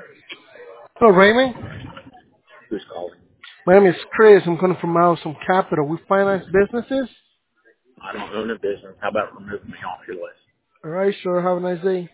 Hello, Raymond. Who's calling? My name is Chris. I'm calling from Milestone Capital. We finance businesses. I don't own a business. How about removing me off your list? All right, sure. Have a nice day.